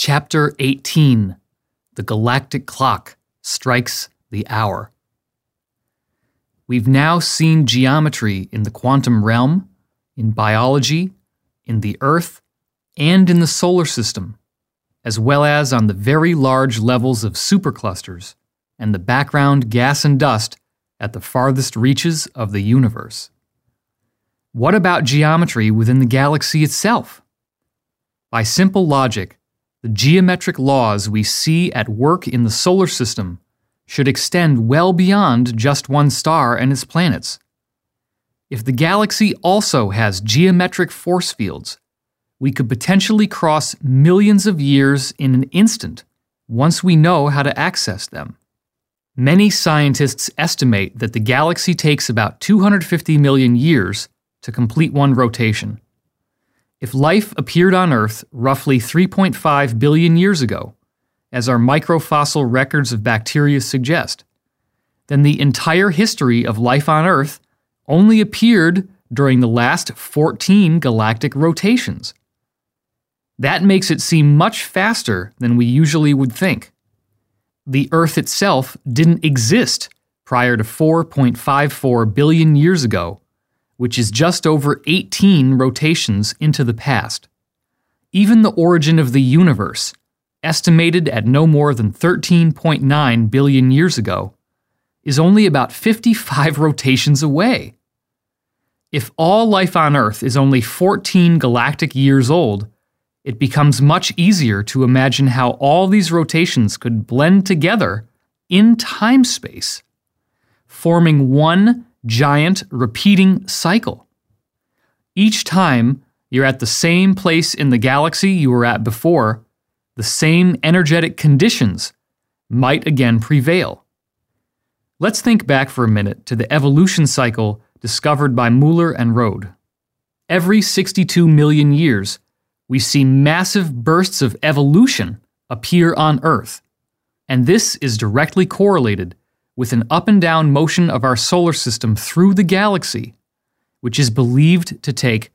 Chapter 18. The Galactic Clock Strikes the Hour. We've now seen geometry in the quantum realm, in biology, in the Earth, and in the solar system, as well as on the very large levels of superclusters and the background gas and dust at the farthest reaches of the universe. What about geometry within the galaxy itself? By simple logic, the geometric laws we see at work in the solar system should extend well beyond just one star and its planets. If the galaxy also has geometric force fields, we could potentially cross millions of years in an instant once we know how to access them. Many scientists estimate that the galaxy takes about 250 million years to complete one rotation. If life appeared on Earth roughly 3.5 billion years ago, as our microfossil records of bacteria suggest, then the entire history of life on Earth only appeared during the last 14 galactic rotations. That makes it seem much faster than we usually would think. The Earth itself didn't exist prior to 4.54 billion years ago, which is just over 18 rotations into the past. Even the origin of the universe, estimated at no more than 13.9 billion years ago, is only about 55 rotations away. If all life on Earth is only 14 galactic years old, it becomes much easier to imagine how all these rotations could blend together in time-space, forming one giant repeating cycle. Each time you're at the same place in the galaxy you were at before, the same energetic conditions might again prevail. Let's think back for a minute to the evolution cycle discovered by Muller and Rode. Every 62 million years, we see massive bursts of evolution appear on Earth, and this is directly correlated with an up and down motion of our solar system through the galaxy, which is believed to take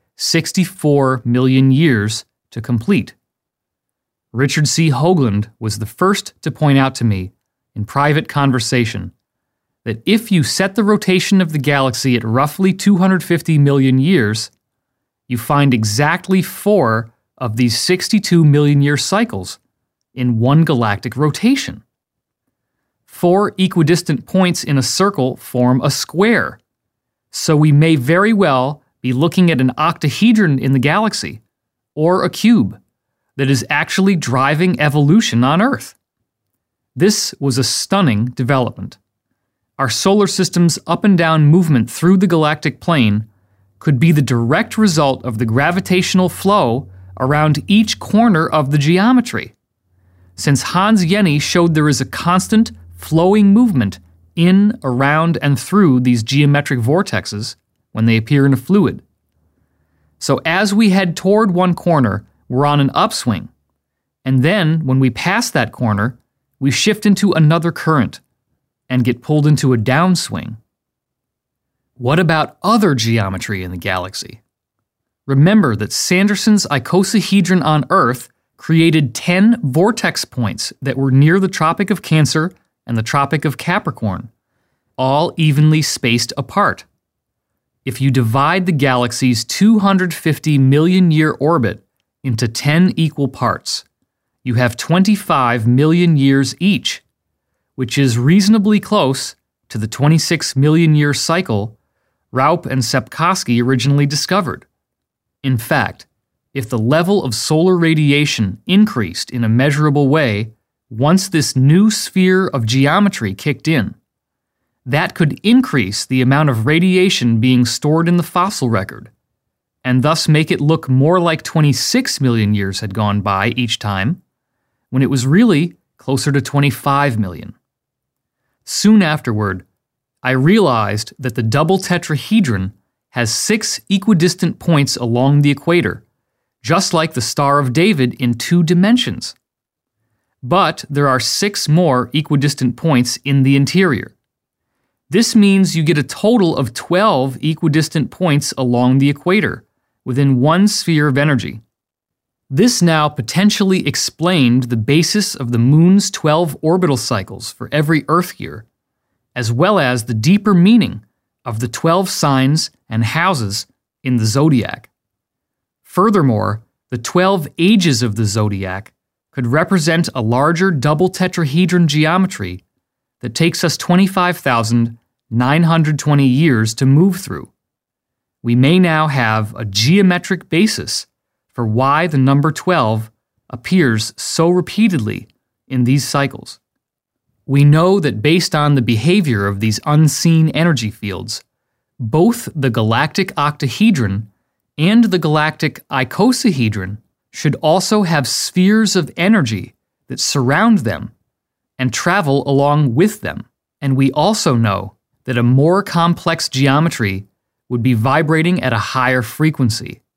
64 million years to complete. Richard C. Hoagland was the first to point out to me, in private conversation, that if you set the rotation of the galaxy at roughly 250 million years, you find exactly 4 of these 62 million year cycles in one galactic rotation. 4 equidistant points in a circle form a square, so we may very well be looking at an octahedron in the galaxy, or a cube, that is actually driving evolution on Earth. This was a stunning development. Our solar system's up and down movement through the galactic plane could be the direct result of the gravitational flow around each corner of the geometry, since Hans Jenny showed there is a constant flowing movement in, around, and through these geometric vortexes when they appear in a fluid. So as we head toward one corner, we're on an upswing, and then when we pass that corner, we shift into another current and get pulled into a downswing. What about other geometry in the galaxy? Remember that Sanderson's icosahedron on Earth created 10 vortex points that were near the Tropic of Cancer and the Tropic of Capricorn, all evenly spaced apart. If you divide the galaxy's 250 million year orbit into 10 equal parts, you have 25 million years each, which is reasonably close to the 26 million year cycle Raup and Sepkoski originally discovered. In fact, if the level of solar radiation increased in a measurable way once this new sphere of geometry kicked in, that could increase the amount of radiation being stored in the fossil record, and thus make it look more like 26 million years had gone by each time, when it was really closer to 25 million. Soon afterward, I realized that the double tetrahedron has 6 equidistant points along the equator, just like the Star of David in 2 dimensions. But there are 6 more equidistant points in the interior. This means you get a total of 12 equidistant points along the equator, within one sphere of energy. This now potentially explained the basis of the Moon's 12 orbital cycles for every Earth year, as well as the deeper meaning of the 12 signs and houses in the zodiac. Furthermore, the 12 ages of the zodiac could represent a larger double tetrahedron geometry that takes us 25,920 years to move through. We may now have a geometric basis for why the number 12 appears so repeatedly in these cycles. We know that based on the behavior of these unseen energy fields, both the galactic octahedron and the galactic icosahedron should also have spheres of energy that surround them and travel along with them. And we also know that a more complex geometry would be vibrating at a higher frequency.